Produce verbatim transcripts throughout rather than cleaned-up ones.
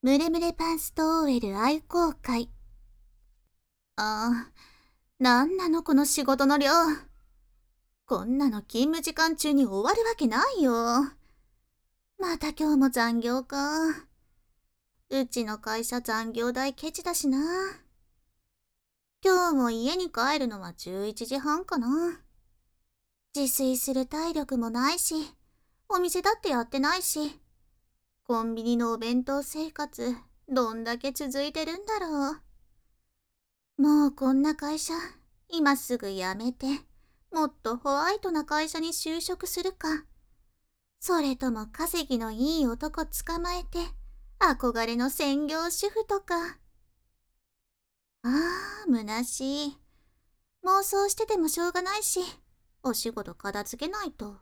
ムレムレパンスト オーエル 愛好会。ああ、なんなのこの仕事の量。こんなの勤務時間中に終わるわけないよ。また今日も残業か。うちの会社残業代ケチだしな。今日も家に帰るのはじゅういちじはんかな。自炊する体力もないし、お店だってやってないし、コンビニのお弁当生活、どんだけ続いてるんだろう。もうこんな会社、今すぐ辞めて、もっとホワイトな会社に就職するか。それとも稼ぎのいい男捕まえて、憧れの専業主婦とか。ああ、虚しい。妄想しててもしょうがないし、お仕事片付けないと。ん？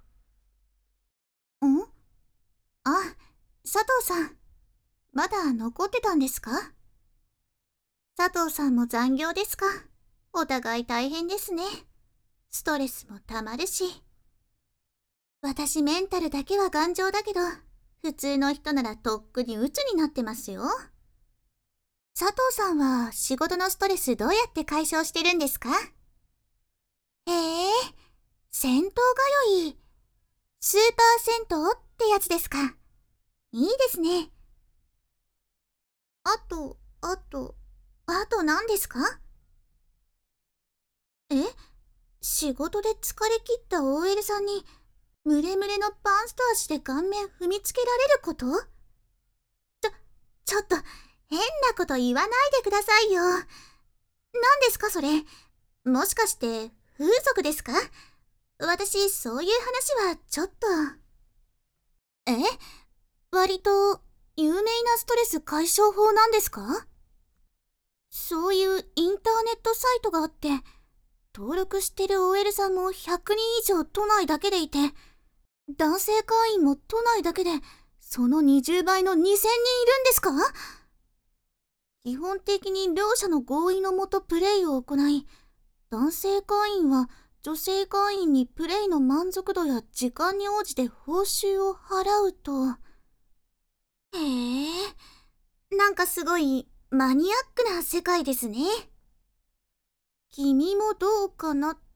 あ、佐藤さん、まだ残ってたんですか？佐藤さんも残業ですか？お互い大変ですね。ストレスもたまるし。私メンタルだけは頑丈だけど、普通の人ならとっくに鬱になってますよ。佐藤さんは仕事のストレスどうやって解消してるんですか？へえ、銭湯通い。スーパー銭湯ってやつですか？いいですね。あと、あと、あと何ですか？え？仕事で疲れ切った オーエル さんに、ムレムレのパンスト足で顔面踏みつけられること？ちょ、ちょっと、変なこと言わないでくださいよ。何ですかそれ？もしかして、風俗ですか？私、そういう話はちょっと。え？割と、有名なストレス解消法なんですか？そういうインターネットサイトがあって、登録してる オーエル さんもひゃくにん以上都内だけでいて、男性会員も都内だけでそのにじゅうばいのにせんにんいるんですか？基本的に両者の合意のもとプレイを行い、男性会員は女性会員にプレイの満足度や時間に応じて報酬を払うと。へえ、なんかすごいマニアックな世界ですね。君もどうかなって。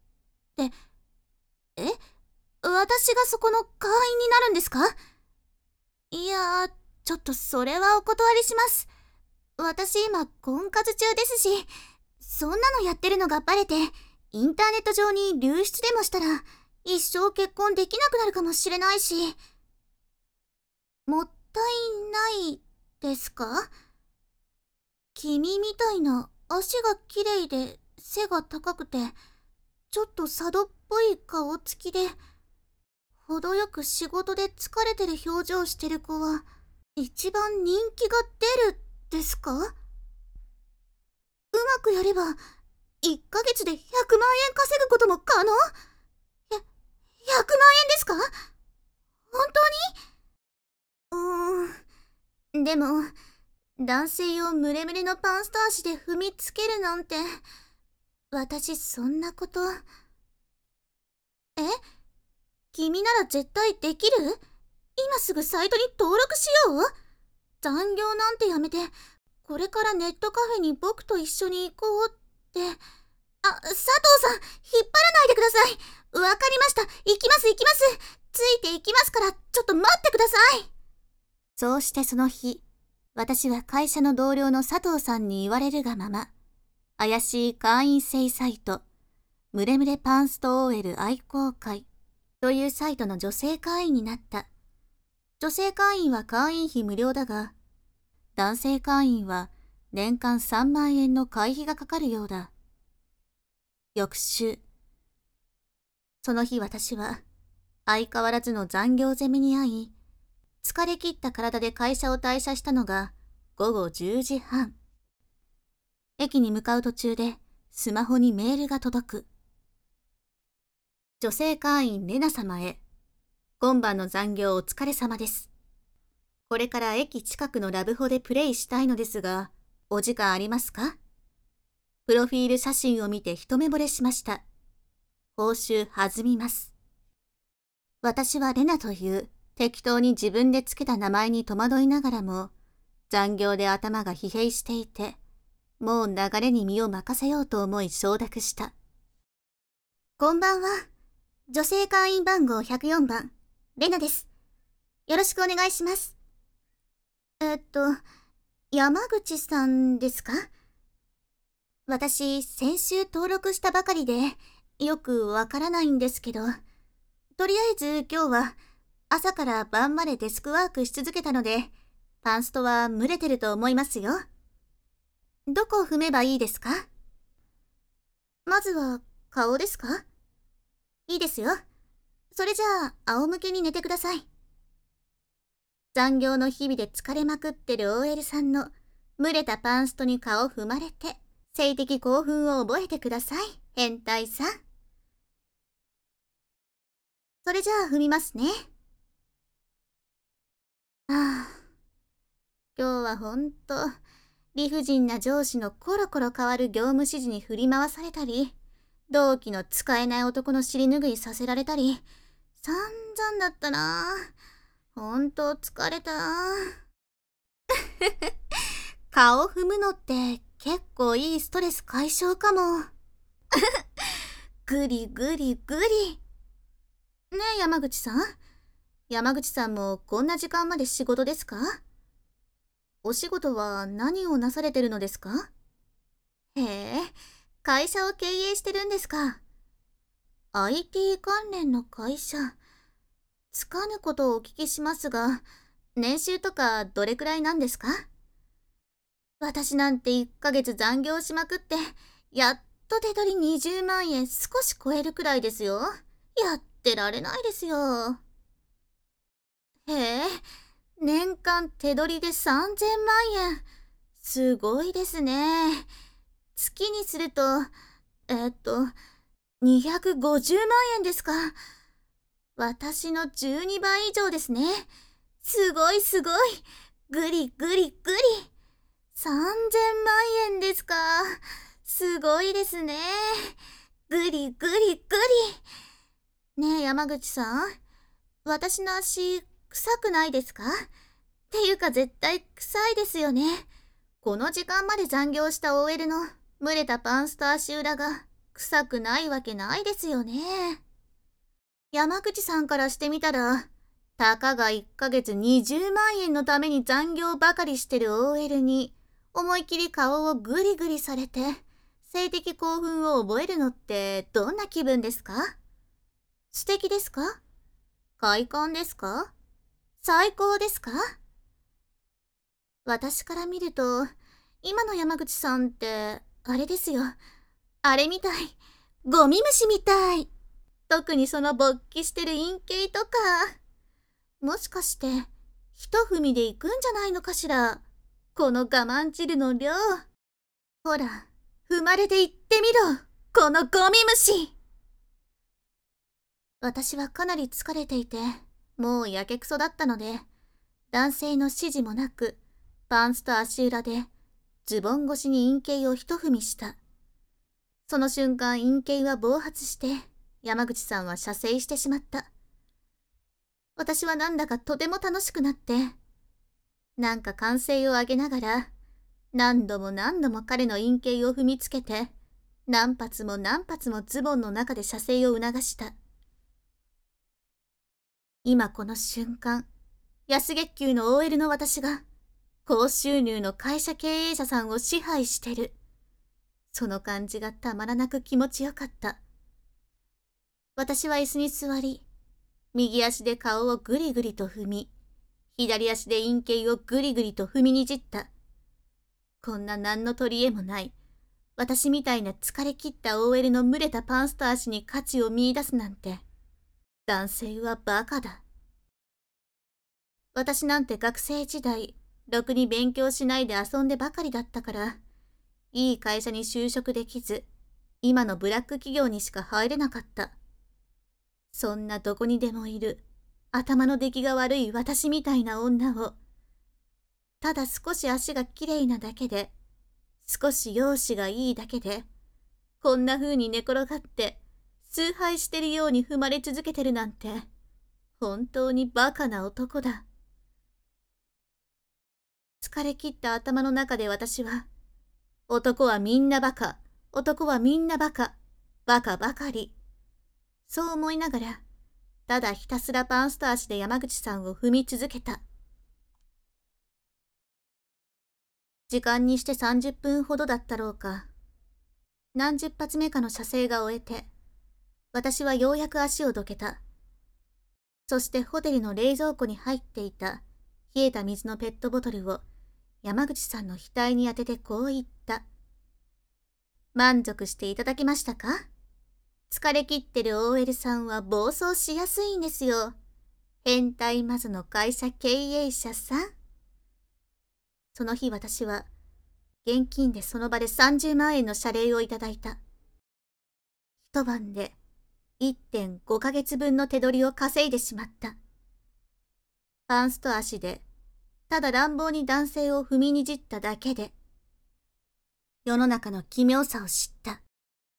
え？私がそこの会員になるんですか？いやー、ちょっとそれはお断りします。私今婚活中ですし、そんなのやってるのがバレて、インターネット上に流出でもしたら、一生結婚できなくなるかもしれないし。もったいないですか？君みたいな足が綺麗で背が高くて、ちょっと佐渡っぽい顔つきで、程よく仕事で疲れてる表情してる子は、一番人気が出るですか？うまくやれば、いっかげつでひゃくまんえん稼ぐことも可能？ひゃ、ひゃくまんえんですか？本当に？うーん、でも、男性用ムレムレのパンスト足で踏みつけるなんて、私そんなこと。え？君なら絶対できる？今すぐサイトに登録しよう。残業なんてやめて、これからネットカフェに僕と一緒に行こうって。あ、佐藤さん、引っ張らないでください。わかりました。行きます行きます。ついて行きますから、ちょっと待ってください。そうしてその日、私は会社の同僚の佐藤さんに言われるがまま、怪しい会員制サイト、ムレムレパンスト オーエル 愛好会というサイトの女性会員になった。女性会員は会員費無料だが、男性会員は年間さんまんえんの会費がかかるようだ。翌週、その日私は相変わらずの残業攻めに遭い、疲れ切った体で会社を退社したのがごごじゅうじはん。駅に向かう途中でスマホにメールが届く。女性会員レナ様へ、今晩の残業お疲れ様です。これから駅近くのラブホでプレイしたいのですが、お時間ありますか？プロフィール写真を見て一目惚れしました。報酬弾みます。私はレナという適当に自分でつけた名前に戸惑いながらも、 残業で頭が疲弊していて、もう流れに身を任せようと思い承諾した。こんばんは。女性会員番号ひゃくよんばん、レナです。よろしくお願いします。えっと、山口さんですか？私、先週登録したばかりで、よくわからないんですけど、とりあえず今日は朝から晩までデスクワークし続けたので、パンストは蒸れてると思いますよ。どこを踏めばいいですか？まずは顔ですか？いいですよ。それじゃあ仰向けに寝てください。残業の日々で疲れまくってる オーエル さんの蒸れたパンストに顔踏まれて、性的興奮を覚えてください、変態さん。それじゃあ踏みますね。はあ、今日はほんと理不尽な上司のコロコロ変わる業務指示に振り回されたり、同期の使えない男の尻拭いさせられたり、散々だったな。ほんと疲れた。顔踏むのって結構いいストレス解消かも。ぐりぐりぐり。ねえ山口さん。山口さんもこんな時間まで仕事ですか？お仕事は何をなされてるのですか？へえ、会社を経営してるんですか。アイティー 関連の会社。つかぬことをお聞きしますが、年収とかどれくらいなんですか？私なんていっかげつ残業しまくって、やっと手取りにじゅうまんえん少し超えるくらいですよ。やってられないですよ。へえ、年間手取りでさんぜんまんえん。すごいですね。月にすると、えっと、にひゃくごじゅうまんえんですか。私のじゅうにばい以上ですね。すごいすごい。ぐりぐりぐり。さんぜんまんえんですか。すごいですね。ぐりぐりぐり。ねえ山口さん。私の足、臭くないですか？っていうか絶対臭いですよね。この時間まで残業した オーエル の蒸れたパンスと足裏が臭くないわけないですよね。山口さんからしてみたら、たかがいっかげつにじゅうまんえんのために残業ばかりしてる オーエル に、思い切り顔をグリグリされて、性的興奮を覚えるのってどんな気分ですか？素敵ですか？快感ですか？最高ですか？私から見ると、今の山口さんって、あれですよ。あれみたい。ゴミ虫みたい。特にその勃起してる陰茎とか。もしかして、一踏みで行くんじゃないのかしら。この我慢汁の量。ほら、踏まれて行ってみろ。このゴミ虫。私はかなり疲れていて、もうやけくそだったので、男性の指示もなく、パンツと足裏で、ズボン越しに陰茎を一踏みした。その瞬間陰茎は暴発して、山口さんは射精してしまった。私はなんだかとても楽しくなって、なんか歓声を上げながら、何度も何度も彼の陰茎を踏みつけて、何発も何発もズボンの中で射精を促した。今この瞬間、安月給の オーエル の私が、高収入の会社経営者さんを支配してる。その感じがたまらなく気持ちよかった。私は椅子に座り、右足で顔をぐりぐりと踏み、左足で陰茎をぐりぐりと踏みにじった。こんな何の取り柄もない、私みたいな疲れ切った オーエル の蒸れたパンスト足に価値を見出すなんて、男性はバカだ。私なんて学生時代、ろくに勉強しないで遊んでばかりだったから、いい会社に就職できず、今のブラック企業にしか入れなかった。そんなどこにでもいる、頭の出来が悪い私みたいな女を、ただ少し足がきれいなだけで、少し容姿がいいだけで、こんな風に寝転がって、崇拝してるように踏まれ続けてるなんて、本当にバカな男だ。 疲れ切った頭の中で私は、男はみんなバカ、男はみんなバカ、バカばかり。そう思いながら、ただひたすらパンスト足で山口さんを踏み続けた。時間にしてさんじゅっぷんほどだったろうか。何十発目かの射精が終えて、私はようやく足をどけた。そしてホテルの冷蔵庫に入っていた冷えた水のペットボトルを山口さんの額に当ててこう言った。満足していただけましたか？疲れ切ってる オーエル さんは暴走しやすいんですよ。変態マズの会社経営者さん。その日私は現金でその場でさんじゅうまんえんの謝礼をいただいた。一晩で いってんご ヶ月分の手取りを稼いでしまった。パンスト足でただ乱暴に男性を踏みにじっただけで世の中の奇妙さを知った。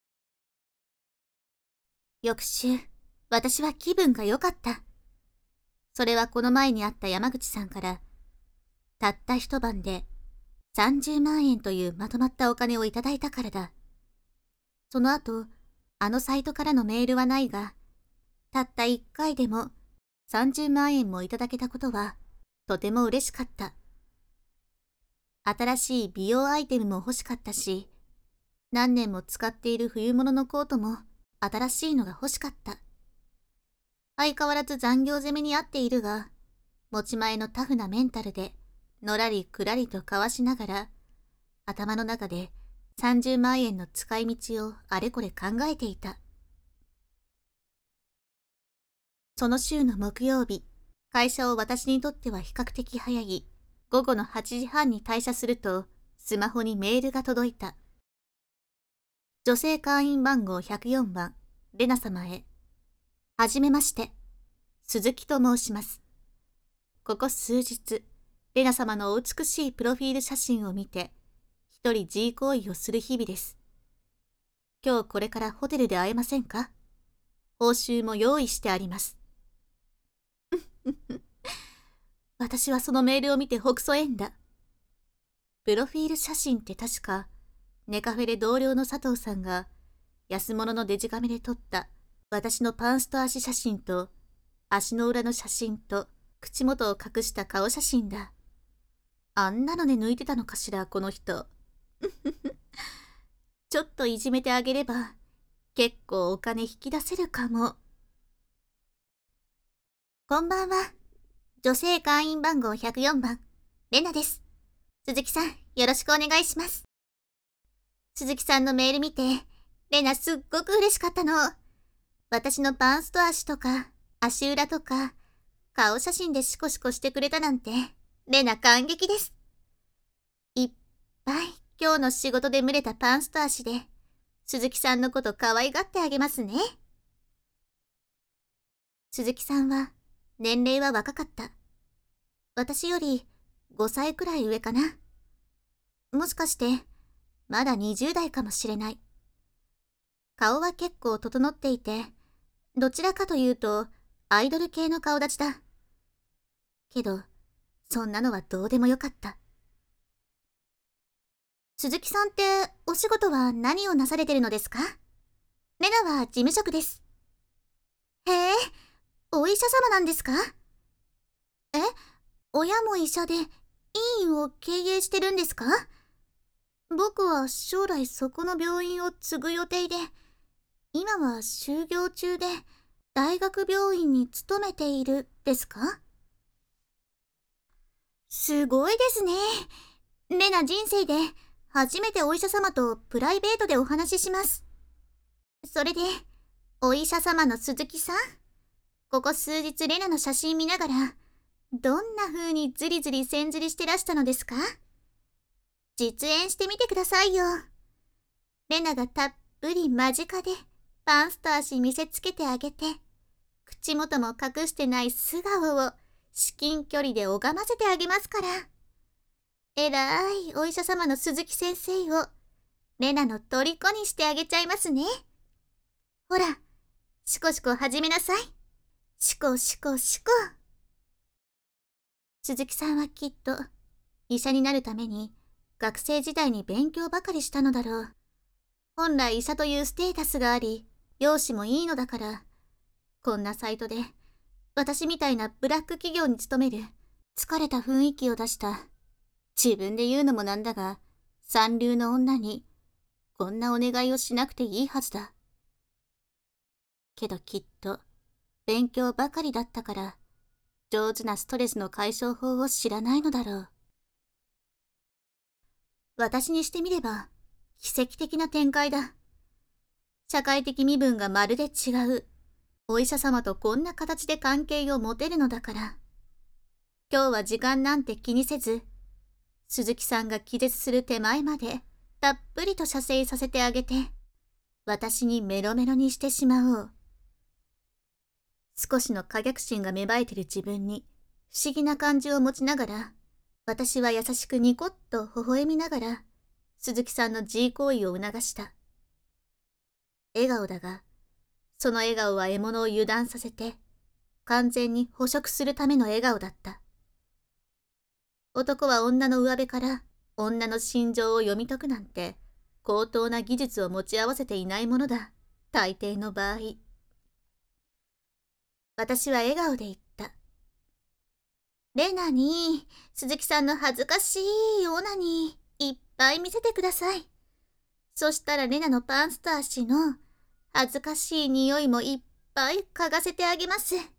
翌週、私は気分が良かった。それはこの前に会った山口さんから、たった一晩でさんじゅうまんえんというまとまったお金をいただいたからだ。その後、あのサイトからのメールはないが、たった一回でもさんじゅうまんえんもいただけたことは、とても嬉しかった。新しい美容アイテムも欲しかったし、何年も使っている冬物のコートも新しいのが欲しかった。相変わらず残業攻めにあっているが、持ち前のタフなメンタルで、のらりくらりとかわしながら、頭の中でさんじゅうまんえんの使い道をあれこれ考えていた。その週の木曜日、会社を私にとっては比較的早い、午後のはちじはんに退社すると、スマホにメールが届いた。女性会員番号ひゃくよんばん、レナ様へ。はじめまして、鈴木と申します。ここ数日、レナ様のお美しいプロフィール写真を見て、一人 G 行為をする日々です。今日これからホテルで会えませんか？報酬も用意してあります。私はそのメールを見てほくそ笑んだ。プロフィール写真って確か、ネカフェで同僚の佐藤さんが安物のデジカメで撮った私のパンスト足写真と足の裏の写真と口元を隠した顔写真だ。あんなので抜いてたのかしら、この人。ちょっといじめてあげれば結構お金引き出せるかも。こんばんは。女性会員番号ひゃくよんばん、レナです。鈴木さん、よろしくお願いします。鈴木さんのメール見て、レナすっごく嬉しかったの。私のパンスト足とか、足裏とか、顔写真でシコシコしてくれたなんて、レナ感激です。いっぱい今日の仕事で蒸れたパンスト足で、鈴木さんのこと可愛がってあげますね。鈴木さんは、年齢は若かった。私よりごさいくらい上かな。もしかして、まだにじゅう代かもしれない。顔は結構整っていて、どちらかというとアイドル系の顔立ちだ。けど、そんなのはどうでもよかった。鈴木さんってお仕事は何をなされてるのですか？レナは事務職です。へえ、お医者様なんですか？え、親も医者で医院を経営してるんですか？僕は将来そこの病院を継ぐ予定で、今は就業中で大学病院に勤めているですか？すごいですね。レナ人生で初めてお医者様とプライベートでお話しします。それで、お医者様の鈴木さん、ここ数日レナの写真見ながら、どんな風にズリズリ線ずりしてらしたのですか？実演してみてくださいよ。レナがたっぷり間近でパンスト足見せつけてあげて、口元も隠してない素顔を至近距離で拝ませてあげますから。えらいお医者様の鈴木先生をレナの虜にしてあげちゃいますね。ほら、シコシコ始めなさい。シコシコシコ。鈴木さんはきっと医者になるために学生時代に勉強ばかりしたのだろう。本来医者というステータスがあり、容姿もいいのだから、こんなサイトで私みたいなブラック企業に勤める疲れた雰囲気を出した自分で言うのもなんだが三流の女にこんなお願いをしなくていいはずだ。けどきっと勉強ばかりだったから上手なストレスの解消法を知らないのだろう。私にしてみれば奇跡的な展開だ。社会的身分がまるで違うお医者様とこんな形で関係を持てるのだから。今日は時間なんて気にせず、鈴木さんが気絶する手前までたっぷりと射精させてあげて、私にメロメロにしてしまおう。少しの可逆心が芽生えてる自分に不思議な感じを持ちながら、私は優しくニコッと微笑みながら、鈴木さんの G 行為を促した。笑顔だが、その笑顔は獲物を油断させて、完全に捕食するための笑顔だった。男は女の上辺から女の心情を読み解くなんて、高等な技術を持ち合わせていないものだ、大抵の場合。私は笑顔で言った。レナに、鈴木さんの恥ずかしいオナにいっぱい見せてください。そしたらレナのパンスと足の恥ずかしい匂いもいっぱい嗅がせてあげます。は、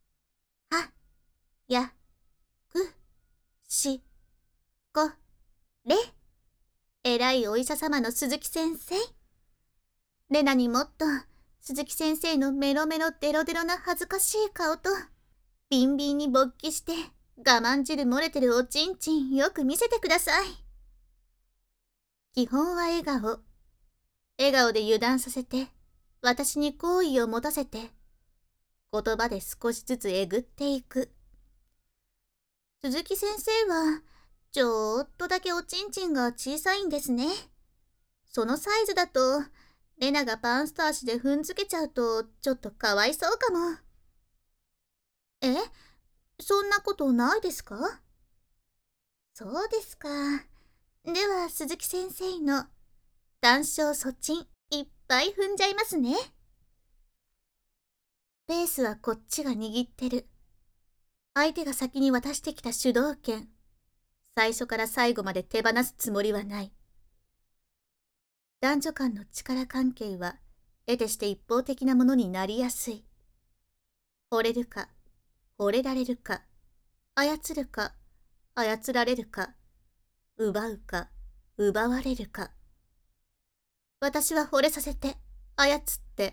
や、く、し、こ、れ。偉いお医者様の鈴木先生。レナにもっと鈴木先生のメロメロデロデロな恥ずかしい顔と、ビンビンに勃起して我慢汁漏れてるおちんちんよく見せてください。基本は笑顔。笑顔で油断させて、私に好意を持たせて、言葉で少しずつえぐっていく。鈴木先生は、ちょっとだけおちんちんが小さいんですね。そのサイズだと、レナがパンスタ足で踏んづけちゃうと、ちょっとかわいそうかも。え？そんなことないですか？そうですか。では、鈴木先生の、単勝そちん、いっぱい踏んじゃいますね。ペースはこっちが握ってる。相手が先に渡してきた主導権。最初から最後まで手放すつもりはない。男女間の力関係は、得てして一方的なものになりやすい。惚れるか、惚れられるか、操るか、操られるか、奪うか、奪われるか。私は惚れさせて、操って、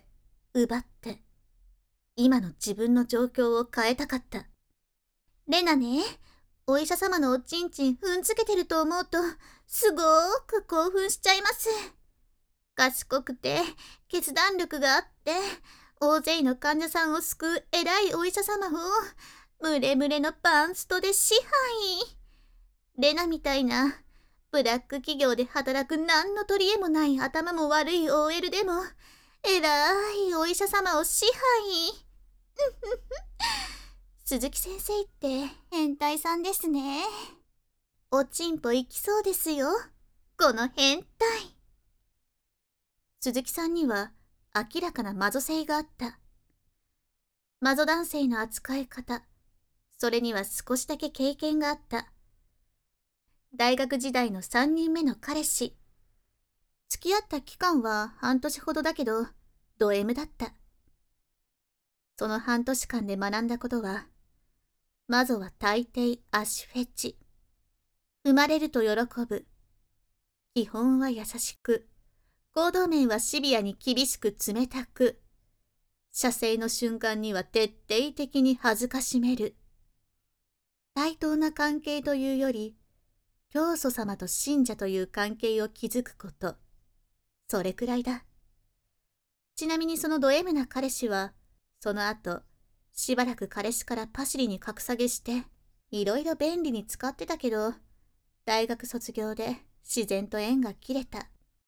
奪って、今の自分の状況を変えたかった。レナね、お医者様のおちんちん踏んづけてると思うと、すごーく興奮しちゃいます。賢くて、決断力があって、大勢の患者さんを救う偉いお医者様を、ムレムレのパンストで支配。レナみたいな、ブラック企業で働く何の取り柄もない頭も悪い オーエル でも、偉いお医者様を支配。鈴木先生って変態さんですね。おちんぽ行きそうですよ、この変態。鈴木さんには明らかなマゾ性があった。マゾ男性の扱い方、それには少しだけ経験があった。大学時代のさんにんめの彼氏。付き合った期間は半年ほどだけど、ド M だった。その半年間で学んだことは、マゾは大抵足フェチ。生まれると喜ぶ。基本は優しく、行動面はシビアに厳しく冷たく、射精の瞬間には徹底的に恥ずかしめる。対等な関係というより、教祖様と信者という関係を築くこと。それくらいだ。ちなみにそのド M な彼氏は、その後、しばらく彼氏からパシリに格下げして、いろいろ便利に使ってたけど、大学卒業で自然と縁が切れた。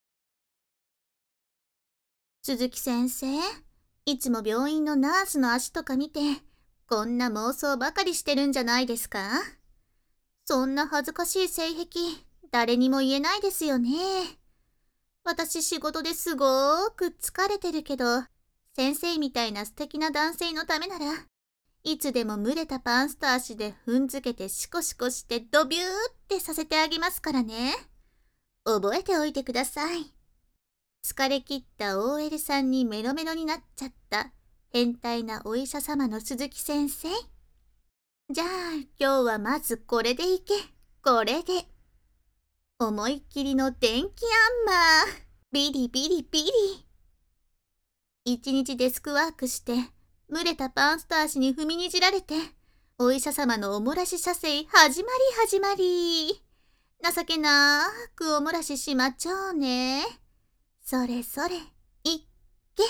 鈴木先生、いつも病院のナースの足とか見て、こんな妄想ばかりしてるんじゃないですか？ そんな恥ずかしい性癖、誰にも言えないですよね。私仕事ですごーく疲れてるけど、先生みたいな素敵な男性のためなら、いつでも蒸れたパンスと足で踏んづけてシコシコしてドビューってさせてあげますからね。覚えておいてください。疲れ切った オーエル さんにメロメロになっちゃった変態なお医者様の鈴木先生。じゃあ今日はまずこれでいけ、これで。思いっきりの電気アンマー。ビリビリビリ。一日デスクワークして、蒸れたパンスと足に踏みにじられて、お医者様のおもらし射精始まり始まり。情けなーくおもらししまちょうね。それそれ、いっけ。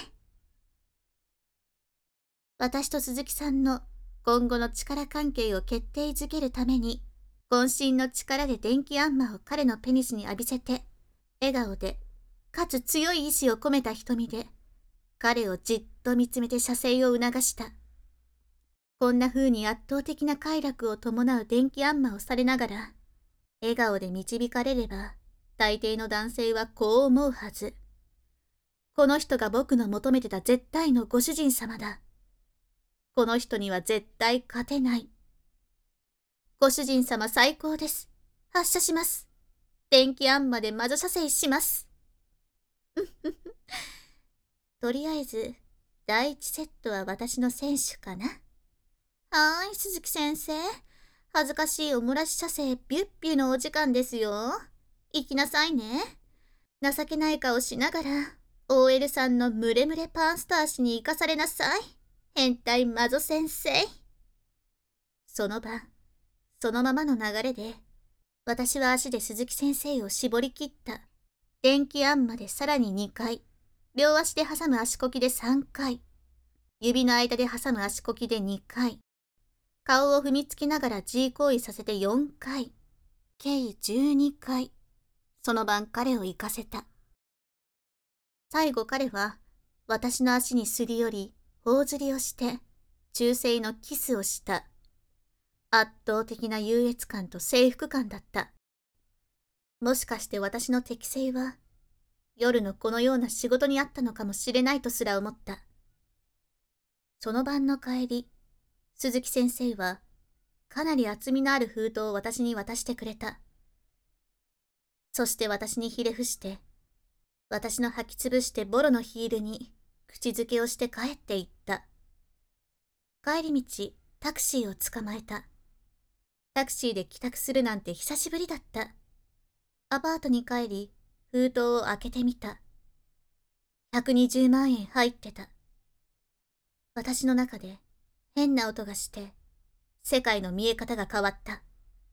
私と鈴木さんの今後の力関係を決定づけるために、渾身の力で電気アンマーを彼のペニスに浴びせて、笑顔で、かつ強い意志を込めた瞳で、彼をじっと見つめて射精を促した。こんな風に圧倒的な快楽を伴う電気アンマーをされながら、笑顔で導かれれば、大抵の男性はこう思うはず。この人が僕の求めてた絶対のご主人様だ。この人には絶対勝てない。ご主人様最高です。発射します。電気アンマーで魔女射精します。とりあえず、第一セットは私の選手かな。はーい、鈴木先生。恥ずかしいおもらし射精ビュッビュのお時間ですよ。行きなさいね。情けない顔しながら、オーエル さんのムレムレパンスターシに行かされなさい。変態魔女先生。その晩、そのままの流れで、私は足で鈴木先生を絞り切った。電気アンマでさらににかい、両足で挟む足こきでさんかい、指の間で挟む足こきでにかい、顔を踏みつけながら G 行為させてよんかい、計じゅうにかい、その晩彼を行かせた。最後彼は、私の足にすり寄り、頬ずりをして、忠誠のキスをした。圧倒的な優越感と征服感だった。もしかして私の適性は、夜のこのような仕事にあったのかもしれないとすら思った。その晩の帰り、鈴木先生は、かなり厚みのある封筒を私に渡してくれた。そして私にひれ伏して、私の履きつぶしてボロのヒールに口づけをして帰っていった。帰り道、タクシーを捕まえた。タクシーで帰宅するなんて久しぶりだった。アパートに帰り、封筒を開けてみた。ひゃくにじゅうまんえん入ってた。私の中で変な音がして、世界の見え方が変わった。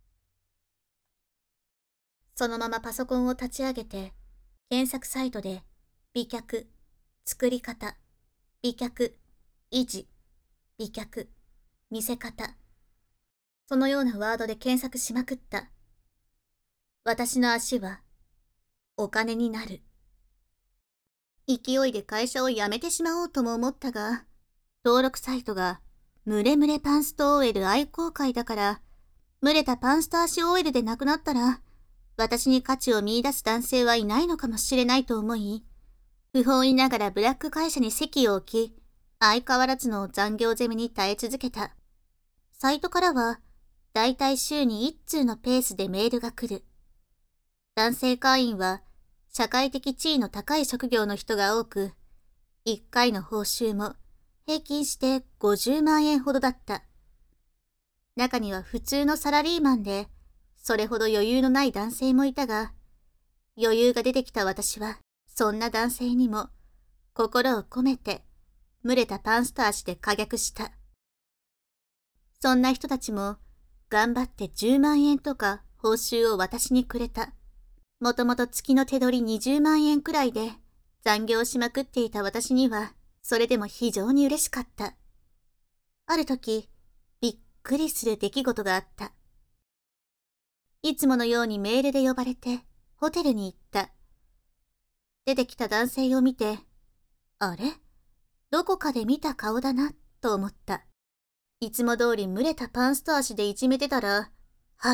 そのままパソコンを立ち上げて、検索サイトで、美脚、作り方、美脚、維持、美脚、見せ方。そのようなワードで検索しまくった。私の足は、お金になる。勢いで会社を辞めてしまおうとも思ったが、登録サイトが、ムレムレパンスト オーエル 愛好会だから、蒸れたパンスト足 オーエル でなくなったら、私に価値を見出す男性はいないのかもしれないと思い、不本意ながらブラック会社に席を置き、相変わらずの残業攻めに耐え続けた。サイトからは、だいたい週にいっ通のペースでメールが来る。男性会員は、社会的地位の高い職業の人が多く、いっかいの報酬も平均してごじゅうまんえんほどだった。中には普通のサラリーマンで、それほど余裕のない男性もいたが、余裕が出てきた私は、そんな男性にも、心を込めて、蒸れたパンスト足で可逆した。そんな人たちも、頑張ってじゅうまんえんとか報酬を私にくれた。もともと月の手取りにじゅうまんえんくらいで、残業しまくっていた私には、それでも非常に嬉しかった。ある時、びっくりする出来事があった。いつものようにメールで呼ばれて、ホテルに行った。出てきた男性を見て、あれ？どこかで見た顔だな、と思った。いつも通り蒸れたパンスト足でいじめてたら、はっ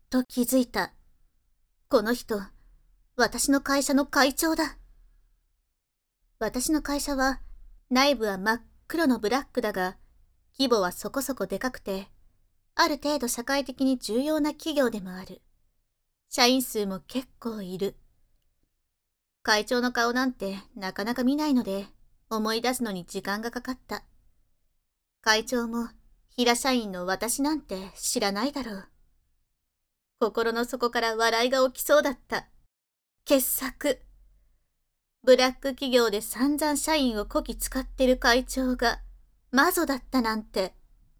と気づいた。この人、私の会社の会長だ。私の会社は、内部は真っ黒のブラックだが、規模はそこそこでかくて、ある程度社会的に重要な企業でもある。社員数も結構いる。会長の顔なんてなかなか見ないので、思い出すのに時間がかかった。会長も平社員の私なんて知らないだろう。心の底から笑いが起きそうだった。傑作。ブラック企業で散々社員をこき使ってる会長がマゾだったなんて。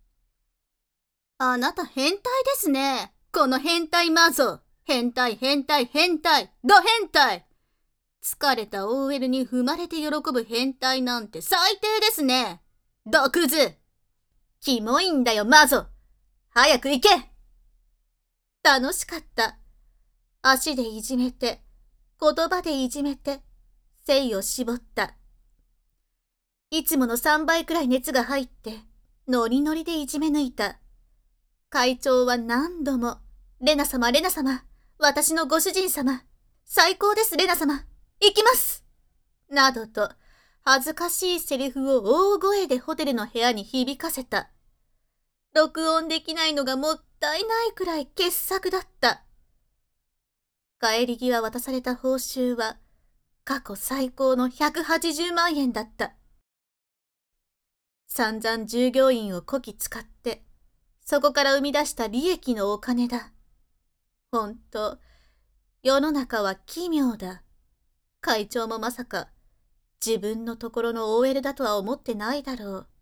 あなた変態ですね。この変態マゾ。変態変態変態。ド変態。疲れた オーエル に踏まれて喜ぶ変態なんて最低ですね。毒図。キモいんだよマゾ。早く行け。楽しかった。足でいじめて、言葉でいじめて、精を絞った。いつものさんばいくらい熱が入って、ノリノリでいじめ抜いた。会長は何度も、レナ様、レナ様、私のご主人様、最高です、レナ様、行きますなどと、恥ずかしいセリフを大声でホテルの部屋に響かせた。録音できないのがもったいないくらい傑作だった。帰り際渡された報酬は、過去最高のひゃくはちじゅうまんえんだった。散々従業員をこき使って、そこから生み出した利益のお金だ。ほんと、世の中は奇妙だ。会長もまさか、自分のところの オーエル だとは思ってないだろう。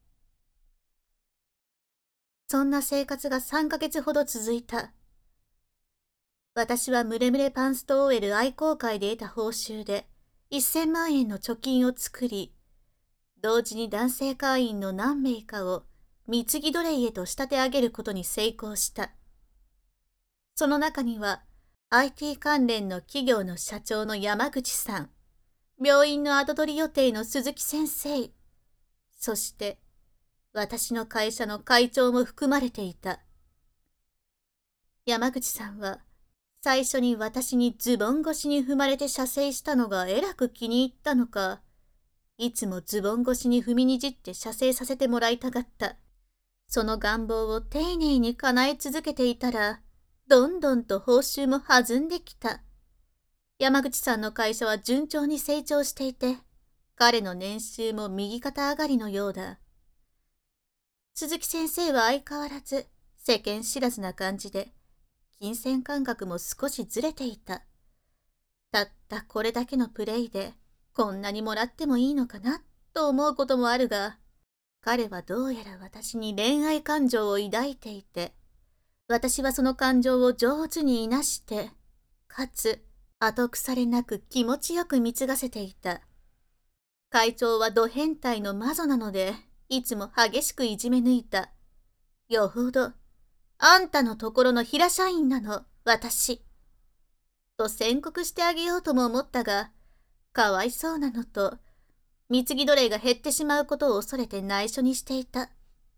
そんな生活がさんかげつほど続いた。私はムレムレパンスト オーエル 愛好会で得た報酬でせんまんえんの貯金を作り、同時に男性会員の何名かを貢ぎ奴隷へと仕立て上げることに成功した。その中には アイティー 関連の企業の社長の山口さん、病院の後取り予定の鈴木先生、そして私の会社の会長も含まれていた。山口さんは最初に私にズボン越しに踏まれて射精したのがえらく気に入ったのか、いつもズボン越しに踏みにじって射精させてもらいたがった。その願望を丁寧に叶え続けていたら、どんどんと報酬も弾んできた。山口さんの会社は順調に成長していて、彼の年収も右肩上がりのようだ。鈴木先生は相変わらず世間知らずな感じで、金銭感覚も少しずれていた。たったこれだけのプレイでこんなにもらってもいいのかなと思うこともあるが、彼はどうやら私に恋愛感情を抱いていて、私はその感情を上手にいなして、かつ後腐れなく気持ちよく貢がせていた。会長はド変態のマゾなので、いつも激しくいじめ抜いた。よほど、あんたのところの平社員なの、私。と宣告してあげようとも思ったが、かわいそうなのと、貢ぎ奴隷が減ってしまうことを恐れて内緒にしていた。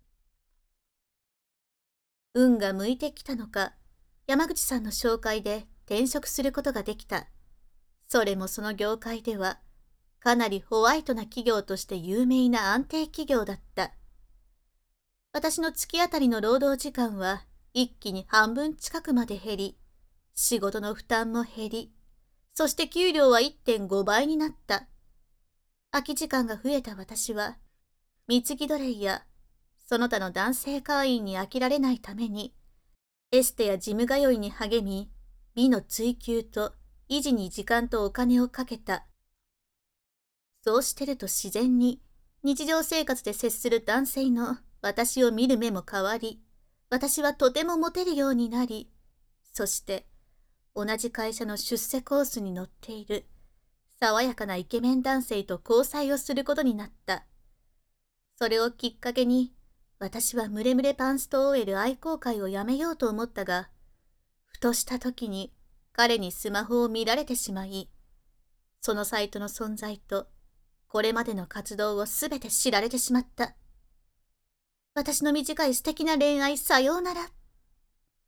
運が向いてきたのか、山口さんの紹介で転職することができた。それもその業界では、かなりホワイトな企業として有名な安定企業だった。私の月当たりの労働時間は一気に半分近くまで減り、仕事の負担も減り、そして給料は いってんご 倍になった。空き時間が増えた私は、貢ぎ奴隷やその他の男性会員に飽きられないために、エステやジム通いに励み、美の追求と維持に時間とお金をかけた。そうしてると自然に日常生活で接する男性の私を見る目も変わり、私はとてもモテるようになり、そして同じ会社の出世コースに乗っている爽やかなイケメン男性と交際をすることになった。それをきっかけに、私はムレムレパンスト オーエル 愛好会をやめようと思ったが、ふとした時に彼にスマホを見られてしまい、そのサイトの存在とこれまでの活動をすべて知られてしまった。私の短い素敵な恋愛さようなら。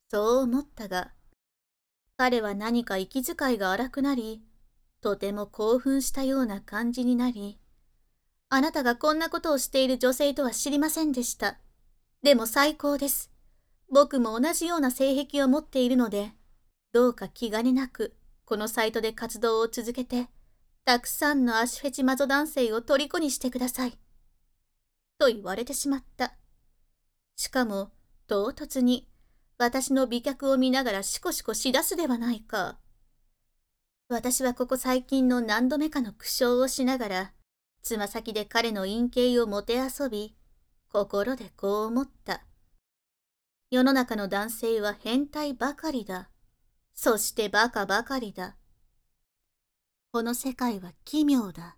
そう思ったが、彼は何か息遣いが荒くなり、とても興奮したような感じになり、あなたがこんなことをしている女性とは知りませんでした。でも最高です。僕も同じような性癖を持っているので、どうか気兼ねなく、このサイトで活動を続けて、たくさんの足フェチマゾ男性を虜にしてください。と言われてしまった。しかも、唐突に、私の美脚を見ながらシコシコしだすではないか。私はここ最近の何度目かの苦笑をしながら、つま先で彼の陰茎をもてあそび、心でこう思った。世の中の男性は変態ばかりだ。そしてバカばかりだ。この世界は奇妙だ。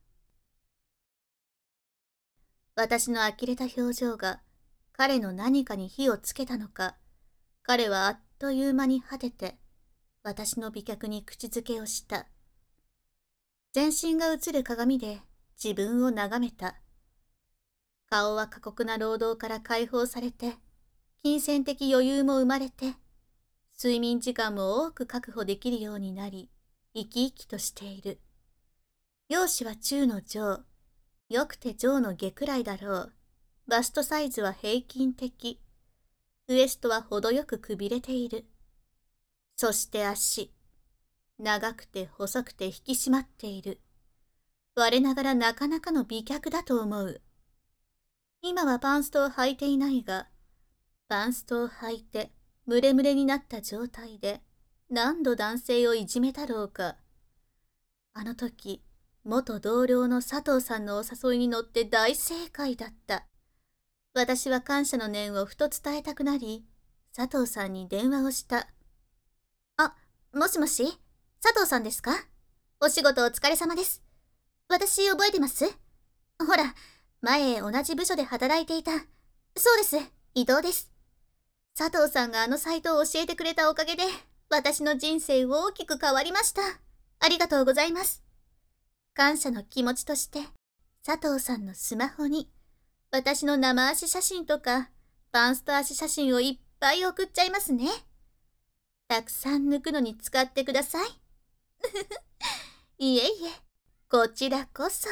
私の呆れた表情が彼の何かに火をつけたのか、彼はあっという間に果てて、私の美脚に口づけをした。全身が映る鏡で自分を眺めた。顔は過酷な労働から解放されて、金銭的余裕も生まれて、睡眠時間も多く確保できるようになり、生き生きとしている。容姿は中の上、よくて上の下くらいだろう。バストサイズは平均的。ウエストは程よくくびれている。そして足。長くて細くて引き締まっている。我ながらなかなかの美脚だと思う。今はパンストを履いていないが、パンストを履いてムレムレになった状態で何度男性をいじめたろうか。あの時、元同僚の佐藤さんのお誘いに乗って大正解だった。私は感謝の念をふと伝えたくなり、佐藤さんに電話をした。あ、もしもし、佐藤さんですか？お仕事お疲れ様です。私覚えてます？ほら、前同じ部署で働いていた。そうです、伊藤です。佐藤さんがあのサイトを教えてくれたおかげで、私の人生大きく変わりました。ありがとうございます。感謝の気持ちとして、佐藤さんのスマホに、私の生足写真とか、パンスト足写真をいっぱい送っちゃいますね。たくさん抜くのに使ってください。いえいえ、こちらこそ。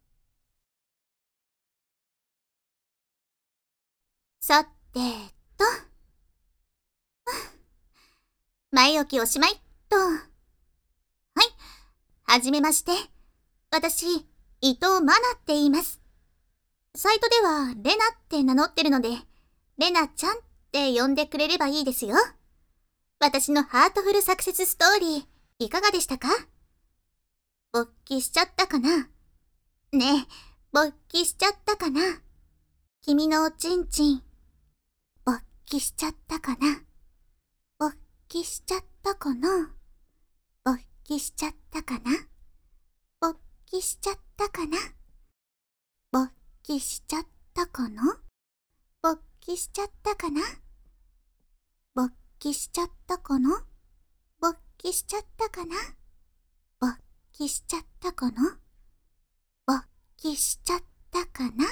さてと。前置きおしまいっと。はい。はじめまして。私、伊藤マナって言います。サイトではレナって名乗ってるので、レナちゃんって呼んでくれればいいですよ。私のハートフルサクセスストーリー、いかがでしたか？勃起しちゃったかな？ねえ、勃起しちゃったかな？君のおちんちん、勃起しちゃったかな？勃起しちゃったかな？勃起しちゃったかな？勃起しちゃったかな？勃起しちゃったかな？勃起しちゃったかな？勃起しちゃったかな？勃起しちゃったかな？勃起しちゃったかな？勃起しちゃったかな？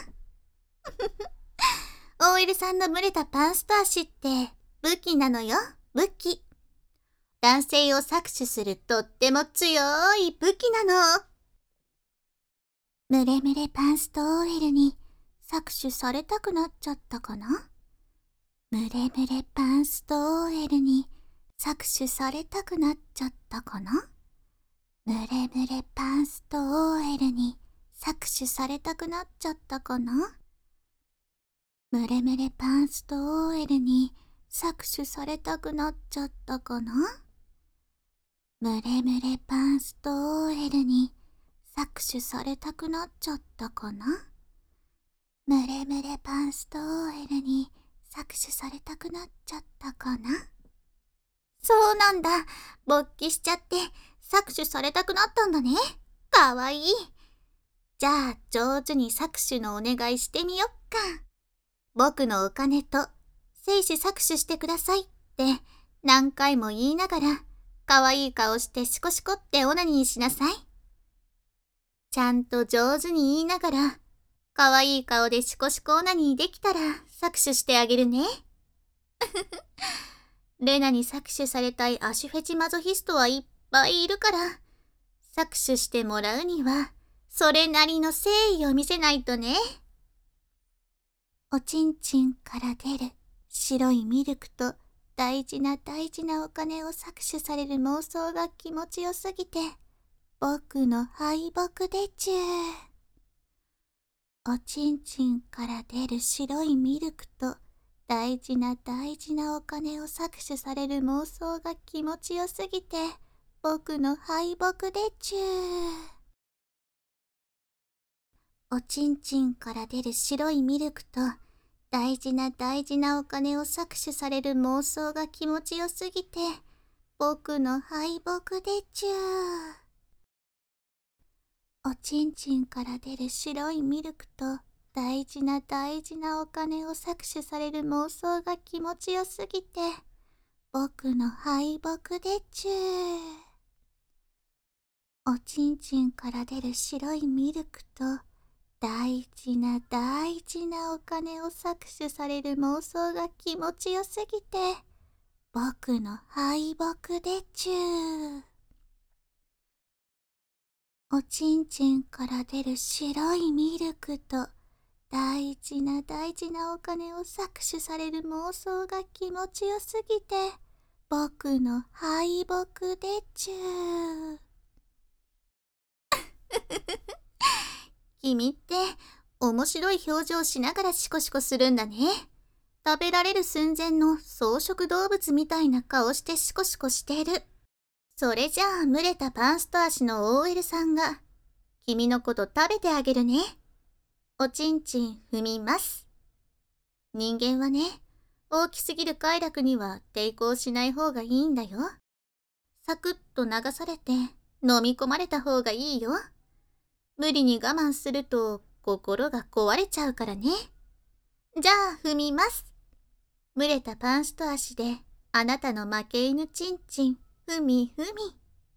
オーエル さんの蒸れたパンスト足って武器なのよ、武器。男性を搾取するとっても強い武器なの。ムレムレパンスト オーエル に搾取されたくなっちゃったかな？ムレムレパンスト オーエル に搾取されたくなっちゃったかな？ムレムレパンスト オーエル に搾取されたくなっちゃったかな？ムレムレパンスト オーエル に搾取されたくなっちゃったかな？ムレムレパンスト オーエル に搾取されたくなっちゃったかな？ムレムレパンスト オーエル に搾取されたくなっちゃったかな？そうなんだ。勃起しちゃって搾取されたくなったんだね。かわいい。じゃあ上手に搾取のお願いしてみよっか。僕のお金と精子搾取してくださいって何回も言いながらかわいい顔してシコシコってオナニーしなさい。ちゃんと上手に言いながらかわいい顔でシコシコオナニーできたら搾取してあげるね。 レナに搾取されたい足フェチマゾヒストはいっぱいいるから、搾取してもらうには、それなりの誠意を見せないとね。おちんちんから出る白いミルクと大事な大事なお金を搾取される妄想が気持ちよすぎて、僕の敗北でちゅ。おちんちんから出る白いミルクと大事な大事なお金を搾取される妄想が気持ちよすぎて、僕の敗北でちゅ。おちんちんから出る白いミルクと大事な大事なお金を搾取される妄想が気持ちよすぎて、僕の敗北でちゅ。おちんちんから出る白いミルクと大事な大事なお金を搾取される妄想が気持ちよすぎて、僕の敗北でちゅ。おちんちんから出る白いミルクと大事な大事なお金を搾取される妄想が気持ちよすぎて、僕の敗北でちゅ。おちんちんから出る白いミルクと大事な大事なお金を搾取される妄想が気持ちよすぎて、僕の敗北でちゅ。君って面白い表情しながらシコシコするんだね。食べられる寸前の草食動物みたいな顔してシコシコしている。それじゃあ蒸れたパンスト足の オーエル さんが君のこと食べてあげるね。おちんちん踏みます。人間はね、大きすぎる快楽には抵抗しない方がいいんだよ。サクッと流されて飲み込まれた方がいいよ。無理に我慢すると心が壊れちゃうからね。じゃあ踏みます。蒸れたパンスト足であなたの負け犬ちんちんふみふみ。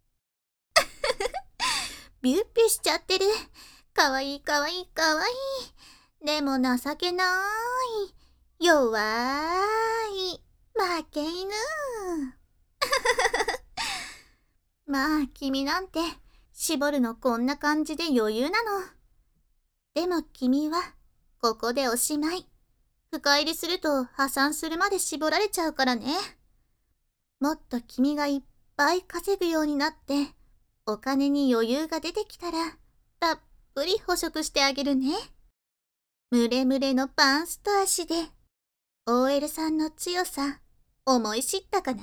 ビュッビュしちゃってる。かわいいかわいいかわいい。でも情けない。弱い。負け犬。まあ君なんて絞るのこんな感じで余裕なの。でも君はここでおしまい。深入りすると破産するまで絞られちゃうからね。もっと君がいっぱい稼ぐようになってお金に余裕が出てきたらたっぷり捕食してあげるね。ムレムレのパンスト足で オーエル さんの強さ思い知ったかな。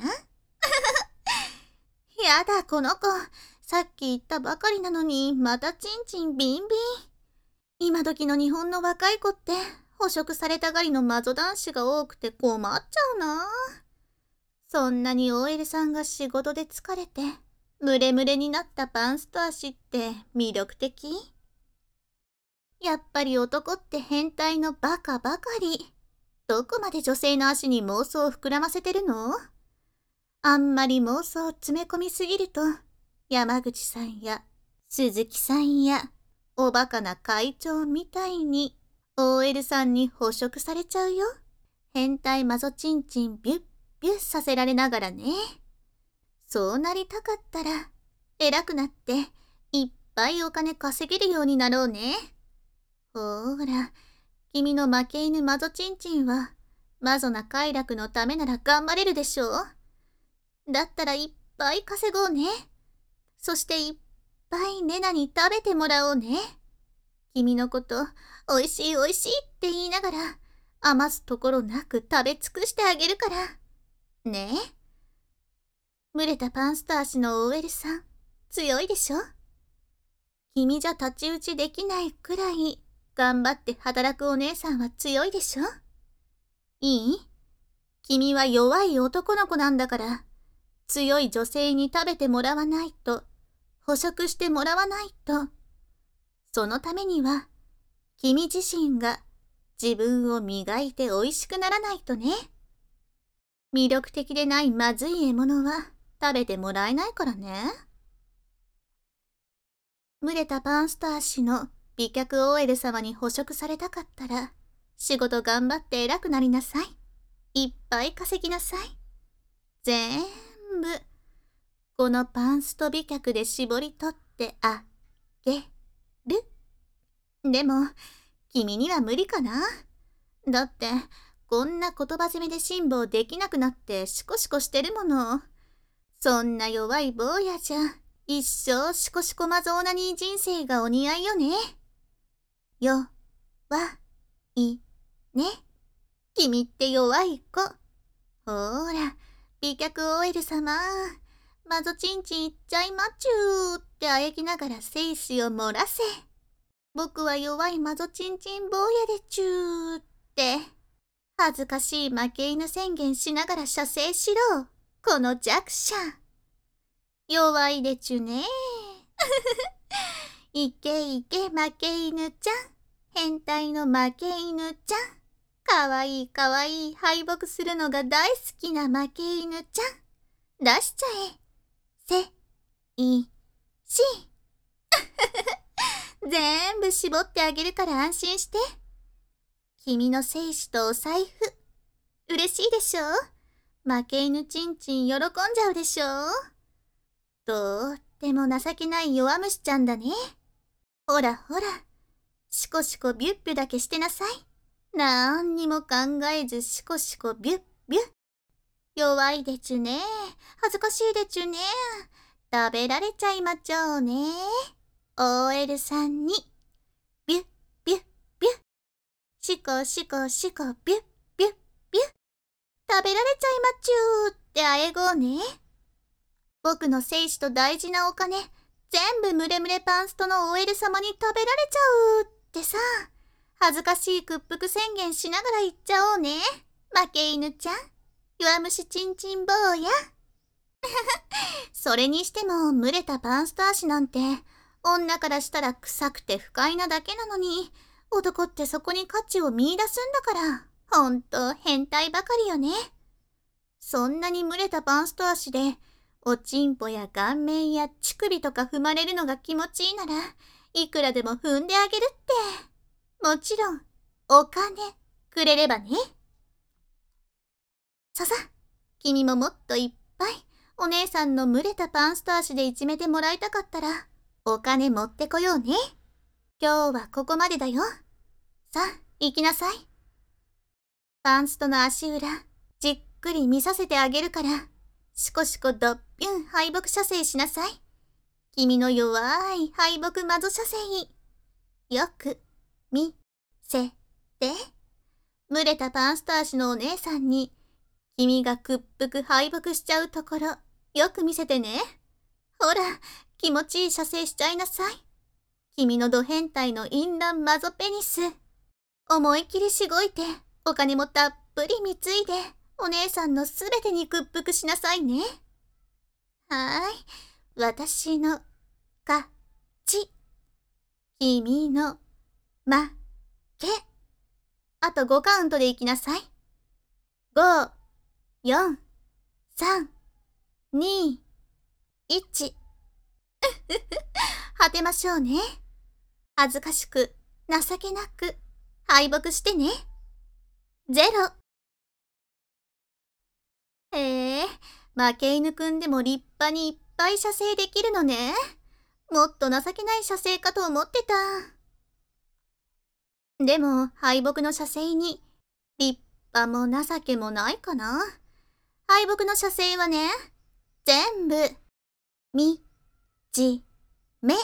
やだこの子、さっき言ったばかりなのにまたチンチンビンビン。今時の日本の若い子って捕食されたがりのマゾ男子が多くて困っちゃうな。そんなに オーエル さんが仕事で疲れてムレムレになったパンスト足って魅力的。やっぱり男って変態のバカばかり。どこまで女性の足に妄想を膨らませてるの？あんまり妄想を詰め込みすぎると山口さんや鈴木さんやおバカな会長みたいに オーエル さんに捕食されちゃうよ。変態マゾチンチンビュッビュッさせられながらね。そうなりたかったら偉くなっていっぱいお金稼げるようになろうね。ほーら、君の負け犬マゾチンチンはマゾな快楽のためなら頑張れるでしょう。だったらいっぱい稼ごうね。そしていっぱいレナに食べてもらおうね。君のことおいしいおいしいって言いながら余すところなく食べ尽くしてあげるから。ねえ。蒸れたパンスト足の オーエル さん、強いでしょ？君じゃ太刀打ちできないくらい頑張って働くお姉さんは強いでしょ？いい？君は弱い男の子なんだから、強い女性に食べてもらわないと、捕食してもらわないと。そのためには、君自身が自分を磨いておいしくならないとね。魅力的でないまずい獲物は食べてもらえないからね。蒸れたパンスタ足の美脚 オーエル 様に捕食されたかったら、仕事頑張って偉くなりなさい。いっぱい稼ぎなさい。 全部、このパンスト美脚で絞り取ってあげる。でも、君には無理かな。だって、こんな言葉攻めで辛抱できなくなってシコシコしてるもの。そんな弱い坊やじゃ、一生シコシコマゾーナニー人生がお似合いよね。よ、わ、い、ね。君って弱い子。ほーら、美脚 オーエル 様。マゾチンチンいっちゃいまちゅーってあやきながら精子を漏らせ。僕は弱いマゾチンチン坊やでちゅーって。恥ずかしい負け犬宣言しながら射精しろ。この弱者。弱いでちゅね。いけいけ負け犬ちゃん。変態の負け犬ちゃん。かわいいかわいい敗北するのが大好きな負け犬ちゃん。出しちゃえ。せ、い、し。全部絞ってあげるから安心して。君の精子とお財布。嬉しいでしょ？負け犬ちんちん喜んじゃうでしょ？とっても情けない弱虫ちゃんだね。ほらほら、シコシコビュッビュだけしてなさい。なんにも考えずシコシコビュッビュ。弱いでちゅね。恥ずかしいでちゅね。食べられちゃいまちょうね。オーエル さんに、ビュッビュッビュ。シコシコシコビュッビュッビュ。食べられちゃいまちゅーってあえごうね。僕の精子と大事なお金、全部ムレムレパンストの オーエル 様に食べられちゃうってさ、恥ずかしい屈服宣言しながら言っちゃおうね。負け犬ちゃん、弱虫ちんちん坊や。それにしても、蒸れたパンスト足なんて、女からしたら臭くて不快なだけなのに、男ってそこに価値を見出すんだから、ほんと変態ばかりよね。そんなに蒸れたパンスト足で、おちんぽや顔面や乳首とか踏まれるのが気持ちいいなら、いくらでも踏んであげるって。もちろん、お金くれればね。ささ、君ももっといっぱいお姉さんの蒸れたパンスト足でいじめてもらいたかったら、お金持ってこようね。今日はここまでだよ。さあ、行きなさい。パンストの足裏、じっくり見させてあげるから、シコシコドッピュン敗北射精しなさい。君の弱い敗北マゾ射精。よく見せて。蒸れたパンスト足のお姉さんに、君が屈服敗北しちゃうところ、よく見せてね。ほら、気持ちいい射精しちゃいなさい。君のド変態の淫乱マゾペニス。思い切りしごいて、お金もたっぷり貢いで、お姉さんのすべてに屈服しなさいね。はーい、私の勝ち。君の負け。あとごカウントでいきなさい。ご、よん、さん、に、いち。果てましょうね。恥ずかしく、情けなく、敗北してね。ゼロ。へえ、負け犬くんでも立派にいっぱい射精できるのね。もっと情けない射精かと思ってた。でも敗北の射精に立派も情けもないかな。敗北の射精はね、全部みじめ。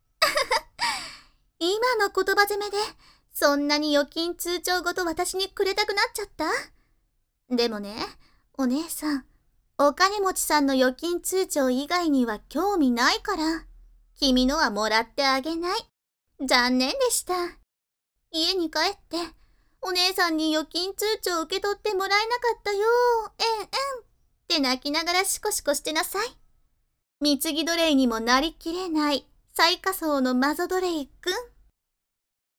今の言葉攻めでそんなに預金通帳ごと私にくれたくなっちゃった。でもね、お姉さん、お金持ちさんの預金通帳以外には興味ないから、君のはもらってあげない。残念でした。家に帰って、お姉さんに預金通帳受け取ってもらえなかったよ。えんえんって泣きながらシコシコしてなさい。貢ぎ奴隷にもなりきれない最下層のマゾ奴隷くん。